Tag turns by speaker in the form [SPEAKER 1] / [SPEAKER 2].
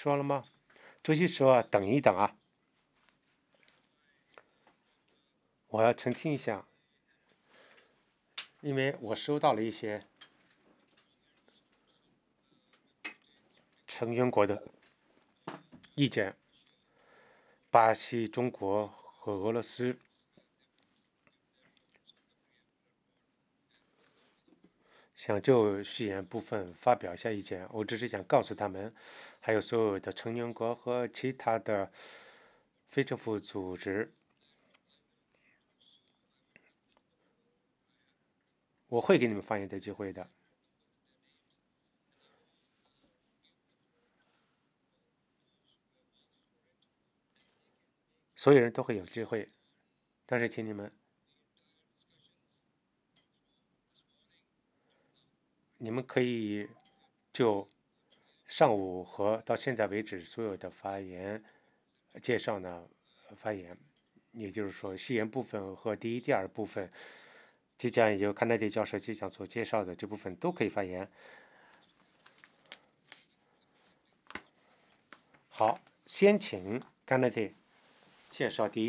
[SPEAKER 1] 说了吗？主席说等一等啊，我要澄清一下，因为我收到了一些成员国的意见，巴西、中国和俄罗斯想就序言部分发表一下意见。我只是想告诉他们，还有所有的成员国和其他的非政府组织，我会给你们发言的机会的，所有人都会有机会。但是，请你们可以就上午和到现在为止所有的发言介绍呢发言，也就是说序言部分和第一、第二部分即将由康奈迪教授即将所介绍的这部分都可以发言。好，先请康奈迪介绍第一。